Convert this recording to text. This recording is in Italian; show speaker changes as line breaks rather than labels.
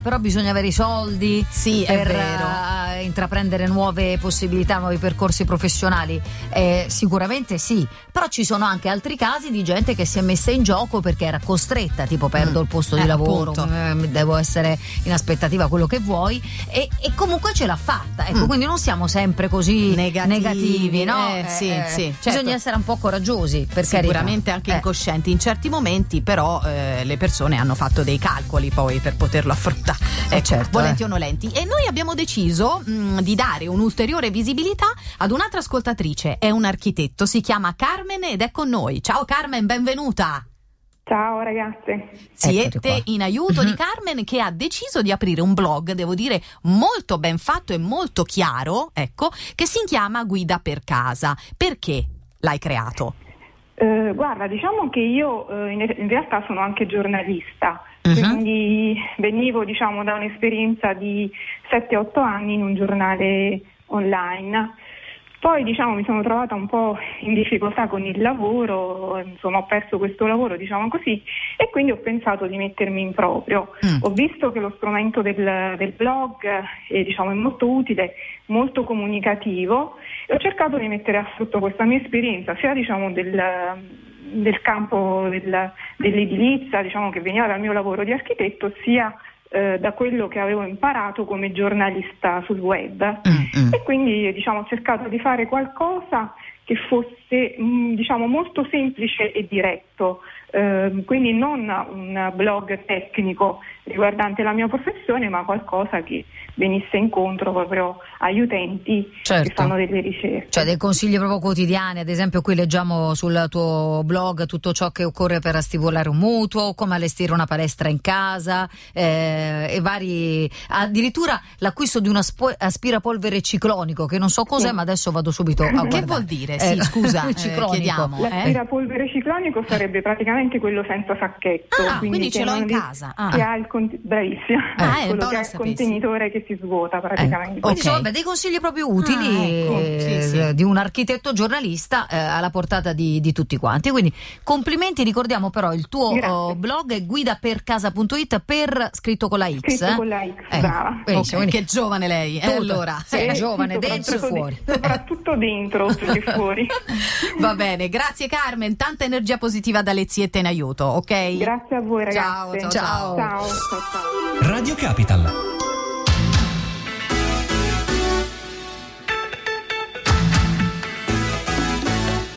però bisogna avere i soldi per intraprendere nuove possibilità, nuovi percorsi professionali. Sicuramente sì, però ci sono anche altri casi di gente che si è messa in gioco perché era costretta, tipo perdo il posto di lavoro, devo essere in aspettativa, quello che vuoi, e comunque ce l'ha fatta, ecco. Quindi non siamo sempre così negativi, no?
Sì,
bisogna essere un po' coraggiosi, per
sicuramente anche incoscienti in certi momenti, però le persone hanno fatto dei calcoli poi per poterlo affrontare, volenti o nolenti. E noi abbiamo deciso di dare un'ulteriore visibilità ad un'altra ascoltatrice, è un architetto, si chiama Carmen ed è con noi. Ciao Carmen, benvenuta.
Ciao ragazze.
Siete in aiuto di Carmen, che ha deciso di aprire un blog, devo dire molto ben fatto e molto chiaro, ecco, che si chiama Guida per Casa. Perché l'hai creato?
Guarda, diciamo che io in realtà sono anche giornalista, quindi venivo da un'esperienza di 7-8 anni in un giornale online. Poi mi sono trovata un po' in difficoltà con il lavoro, insomma ho perso questo lavoro, così, e quindi ho pensato di mettermi in proprio. Ho visto che lo strumento del blog è molto utile, molto comunicativo, e ho cercato di mettere a frutto questa mia esperienza, sia del campo dell'edilizia, che veniva dal mio lavoro di architetto, sia da quello che avevo imparato come giornalista sul web. E quindi ho cercato di fare qualcosa che fosse molto semplice e diretto, quindi non un blog tecnico riguardante la mia professione, ma qualcosa che venisse incontro proprio agli utenti che fanno delle ricerche.
Cioè dei consigli proprio quotidiani, ad esempio qui leggiamo sul tuo blog tutto ciò che occorre per stipulare un mutuo, come allestire una palestra in casa, e vari, addirittura l'acquisto di un aspirapolvere ciclonico, che non so cos'è, ma adesso vado subito a guardare.
Che vuol dire? Sì, scusa, chiediamo.
L'aspirapolvere ciclonico sarebbe praticamente quello senza sacchetto,
quindi ce l'ho in casa.
Che ha bravissima, quello che ha il contenitore che si svuota praticamente.
Quindi sono dei consigli proprio utili di un architetto giornalista alla portata di tutti quanti. Quindi complimenti, ricordiamo però il tuo blog è guidapercasa.it, scritto con la X.
Scritto con la X, brava.
Che giovane lei, allora.
Sei giovane dentro e fuori.
Soprattutto dentro che fuori.
Va bene, grazie Carmen, tanta energia positiva dalle ziette in aiuto, ok?
Grazie a voi ragazzi.
Ciao.
Ciao.
Radio Capital.